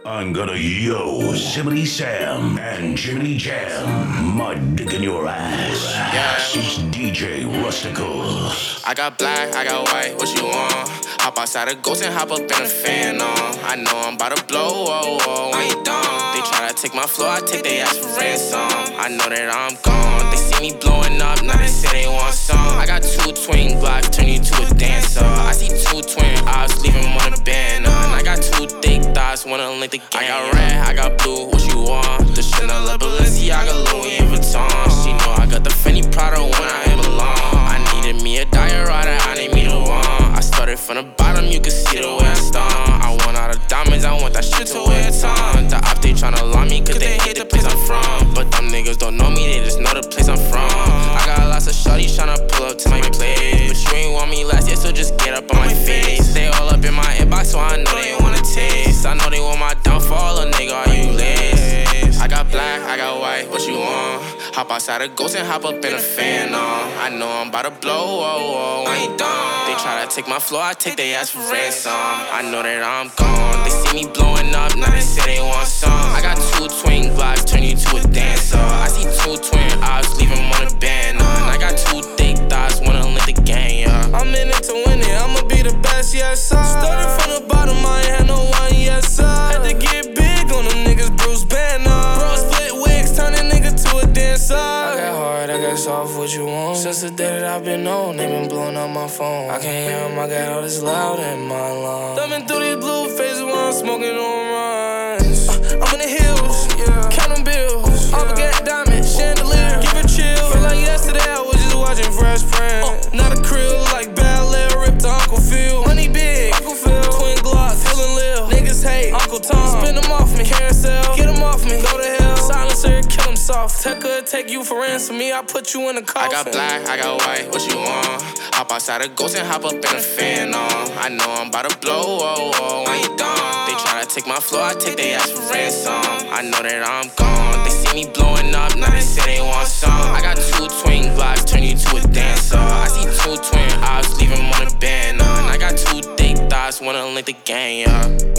I'm gonna Simmity Sam and Jiminy Jam. My dick in your ass. Yeah. It's DJ Rustical. I got black, I got white, what you want? Hop outside a ghost and hop up in a fan on. I know I'm about to blow, oh, oh, when you done. They try to take my floor, I take their ass for ransom. I know that I'm gone, they see me blowing up, now they say they want some. I got 2 twin blocks, turn you to a dancer. I see 2 twin eyes, leave them on a banner. And I got 2 thick thighs, wanna link the game. I got red, I got blue, what you want? The Chanel, Balenciaga, Louis Vuitton. She know I got the Fendi Prada when I belong. I needed me a diorata, I need me the one. I started from the bottom, you can see the way I stomp. I want all the diamonds, I want that shit to wear a ton. The op, they tryna lie me, cause they hate the place I'm from. But them niggas don't know me, they just know the place I'm from. I got lots of shorties tryna pull up to my place. But you ain't want me last year, so just get up on my face. They all up in my inbox, so I know they wanna taste. I know they want my downfall, a nigga, are you lazy? I got black, I got white, what you want? Hop outside a ghost and hop up in a fan on. I know I'm about to blow, oh, oh, when you done. They try to take my floor, I take their ass for ransom. I know that I'm gone, they see me blowing up, now they say they want some. I got 2 twin blocks, turn you to a dancer. I see 2 twin eyes, leave them on a banner. And I got 2 thick thighs, wanna link the game, yeah. I'm in it to win it, I'ma be the best, yes sir. Started from the bottom, I ain't had no one, yes sir. Had to get big on them niggas, Bruce Banner. Bro, split wigs, turn a nigga to a dancer. I got hard, I got soft, what you want? Since the day that I've been on, they been blowing up my phone. I can't hear them, I got all this loud in my lungs. Thumbing through these blue faces while I'm smoking on runs. I'm in the hills, counting bills. All forget diamonds, chandelier, give it chill. Feel like yesterday I was just watching Fresh Prince. Not a krill, like ballet, ripped to Uncle Phil. Money big, Uncle Phil. Twin Glock, feeling lil. Niggas hate, Uncle Tom. Spin them off me, carousel, get them off me, go to hell. Silencer, kill them soft. Tekka take you for ransom, me, I put you in a coffin. I got black, I got white, what you want? Hop outside a ghost and hop up in a fan on. I know I'm about to blow, oh, oh, when you done. They try to take my floor, I take their ass for ransom. I know that I'm gone, they see me blowing up, now they say they want some. I got 2 twin blocks, turn you to a dancer. I see 2 twin eyes, leave them on a banner. And I got 2 thick thighs, wanna link the game, yeah.